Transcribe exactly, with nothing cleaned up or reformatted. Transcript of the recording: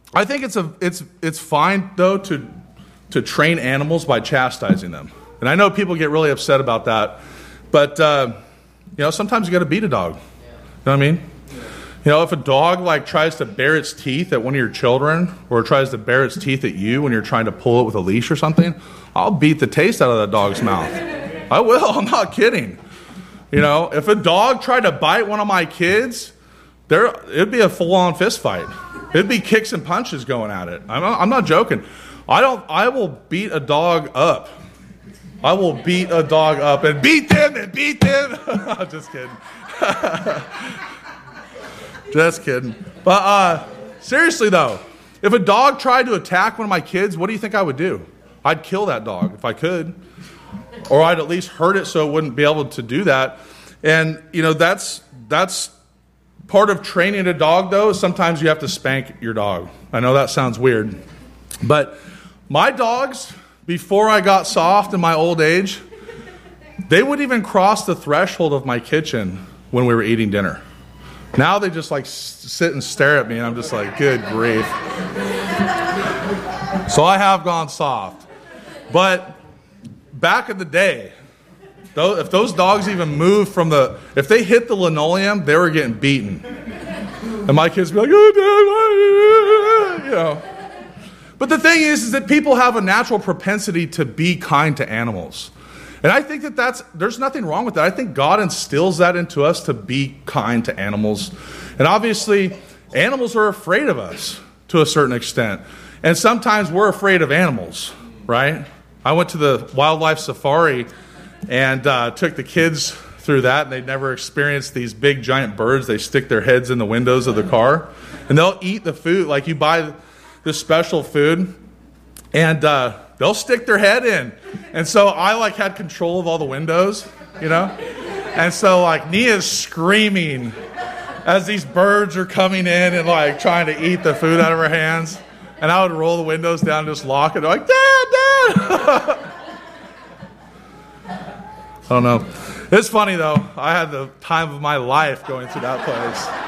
I think it's a it's it's fine though to to train animals by chastising them. And I know people get really upset about that, but uh, you know, sometimes you got to beat a dog. You know what I mean? You know, if a dog like tries to bare its teeth at one of your children, or tries to bare its teeth at you when you're trying to pull it with a leash or something, I'll beat the taste out of that dog's mouth. I will. I'm not kidding. You know, if a dog tried to bite one of my kids, there it'd be a full-on fist fight. It'd be kicks and punches going at it. I'm not, I'm not joking. I don't. I will beat a dog up. I will beat a dog up and beat them and beat them. Just kidding. Just kidding. But uh, seriously, though, if a dog tried to attack one of my kids, what do you think I would do? I'd kill that dog if I could. Or I'd at least hurt it so it wouldn't be able to do that. And, you know, that's that's part of training a dog, though. Sometimes you have to spank your dog. I know that sounds weird. But my dogs, before I got soft in my old age, they wouldn't even cross the threshold of my kitchen when we were eating dinner. Now they just like sit and stare at me, and I'm just like, good grief. So I have gone soft. But back in the day, though, if those dogs even moved from the, if they hit the linoleum, they were getting beaten. And my kids would be like, oh, Dad, you know. But the thing is, is that people have a natural propensity to be kind to animals. And I think that that's, there's nothing wrong with that. I think God instills that into us to be kind to animals. And obviously, animals are afraid of us to a certain extent. And sometimes we're afraid of animals, right? I went to the wildlife safari and uh, took the kids through that, and they'd never experienced these big giant birds. They stick their heads in the windows of the car, and they'll eat the food. Like you buy this special food, and uh, they'll stick their head in. And so I like had control of all the windows, you know? And so like Nia's screaming as these birds are coming in and like trying to eat the food out of her hands. And I would roll the windows down and just lock it. They're like, Dad, Dad! I don't know. It's funny though. I had the time of my life going through that place.